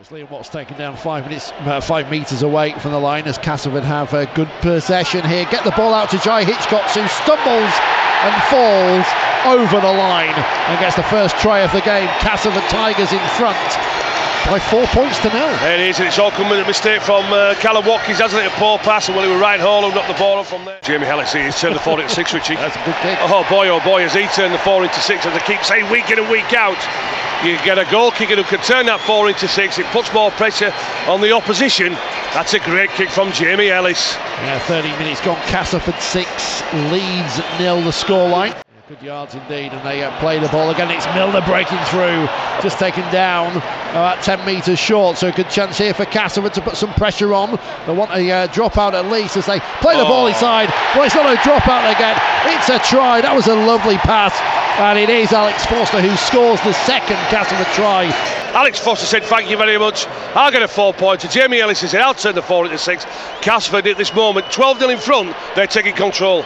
It's Liam Watts taken down 5 metres away from the line as Castleford have a good possession here. Get the ball out to Jai Hitchcock, who stumbles and falls over the line and gets the first try of the game. Castleford Tigers in front by 4 points to 0. There it is, and it's all come with a mistake from Callum Watkins, hasn't it? A poor pass, and Willie Ryan Hall who knocked the ball up from there. Jamie Ellis, he's turned the 4 into 6, Richie. That's a good kick. Oh boy, has he turned the 4 into 6, as I keep saying week in and week out. You get a goal kicker who can turn that 4 into 6, it puts more pressure on the opposition. That's a great kick from Jamie Ellis. Yeah, 30 minutes gone, Castleford 6, Leeds 0 the scoreline. Good yards indeed, and they play the ball again. It's Milner breaking through, just taken down about 10 metres short, so a good chance here for Castleford to put some pressure on. They want a drop out at least as they play the ball inside. Well, it's not a drop out again, it's a try. That was a lovely pass, and it is Alex Foster who scores the second Castleford try. Alex Foster said thank you very much, I'll get a 4 pointer. Jamie Ellis said I'll turn the 4 into 6. Castleford at this moment 12-0 in front, they're taking control.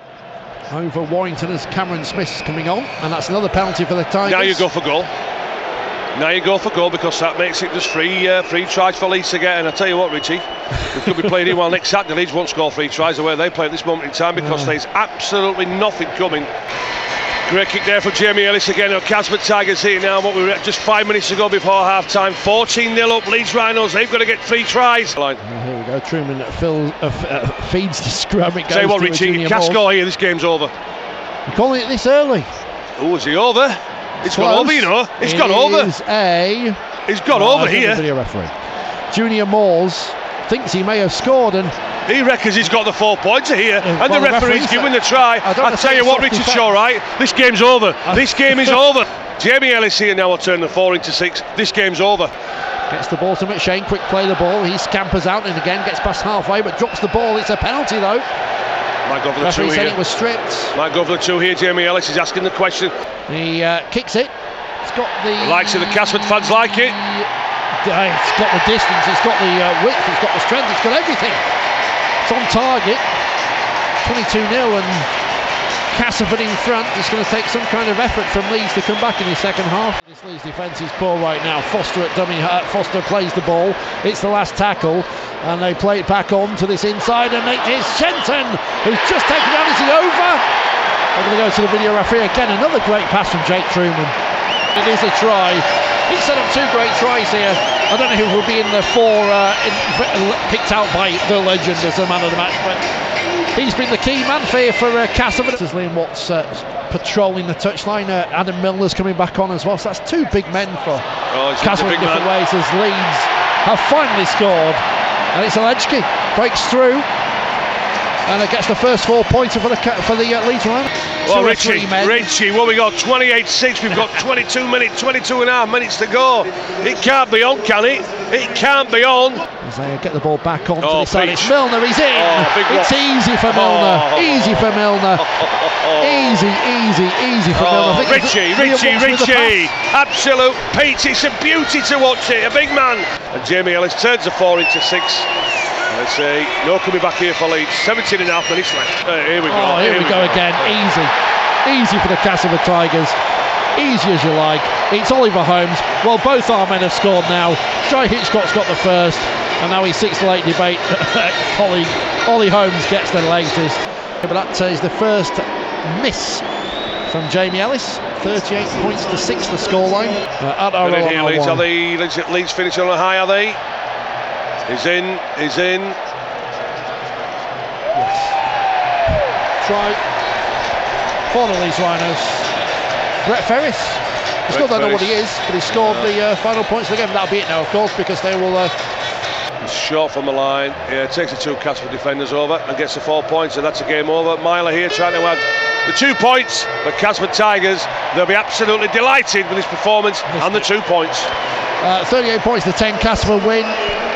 Over Warrington as Cameron Smith's coming on, and that's another penalty for the Tigers. Now you go for goal. Now you go for goal, because that makes it just free tries for Leeds to get. And I tell you what, Richie, we could be playing here while next Saturday Leeds won't score 3 tries the way they play at this moment in time, because there's absolutely nothing coming. Great kick there for Jamie Ellis again. Castleford Tigers here now, what we were just 5 minutes ago before half time. 14-0 up, Leeds Rhinos, they've got to get 3 tries. Here we go, Truman feeds to Scrum. It goes Say what, to Richie, you can't score here, this game's over. You're calling it this early? Oh, is he over? It's gone over, you know. It's gone over. He's gone over here. Video referee. Junior Moores thinks he may have scored, and he reckons he's got the 4 pointer here, and the referee's giving the try. I tell you what, Richard Shaw, right? This game's over. This game is over. Jamie Ellis here now will turn the 4 into 6. This game's over. Gets the ball to McShane, quick play the ball. He scampers out and again gets past halfway, but drops the ball. It's a penalty though. Might go for the 2 here. Said it was stripped. Might go for the 2 here. Jamie Ellis is asking the question. He kicks it. It's got the likes of the Castleford fans like it. It's got the distance. It's got the width. It's got the strength. It's got everything. It's on target. 22-0 and Castleford in front. It's going to take some kind of effort from Leeds to come back in the second half. This Leeds defence is poor right now. Foster at dummy. Foster plays the ball. It's the last tackle, and they play it back on to this inside, and it is Shenton who's just taken down. Is he over? They're going to go to the video referee again. Another great pass from Jake Truman. It is a try. He set up 2 great tries here. I don't know who will be in the 4 picked out by the legend as the man of the match, but he's been the key man for Castleford. This is Liam Watts patrolling the touchline. Adam Milner's coming back on as well. So that's 2 big men for Castleford in different ways as Leeds have finally scored. And it's Alechki breaks through and it gets the first 4 pointer for the Leeds line. Well, Richie, well, we got 28-6, we've got 22 and a half minutes to go. It can't be on, can it? It can't be on. As they get the ball back on to the side, it's Milner, he's in. It's easy for Milner, easy for Milner. Easy for Milner. Richie, absolute peach, it's a beauty to watch it, a big man. And Jamie Ellis turns the 4 into 6. Let's see, no coming back here for Leeds. 17 and a half minutes left. Here we go. Here we go again. Easy for the Castleford Tigers. Easy as you like. It's Oliver Holmes. Well, both our men have scored now. Jai Hitchcock's got the first, and now his 6 late debate colleague Ollie Holmes gets the latest. But that is the first miss from Jamie Ellis. 38 points to 6 the scoreline. Leeds finishing on a high, are they? He's in. Yes. Try for the Leeds Rhinos. Brett Ferris. I still don't know what he is, but he scored the final points of the game. That'll be it now, of course, because they will. He's short from the line. Yeah, takes the 2 Castleford defenders over and gets the 4 points, and that's a game over. Myler here trying to add the 2 points. But Castleford Tigers, they'll be absolutely delighted with this performance and the 2 points. 38 points to 10. Castleford win.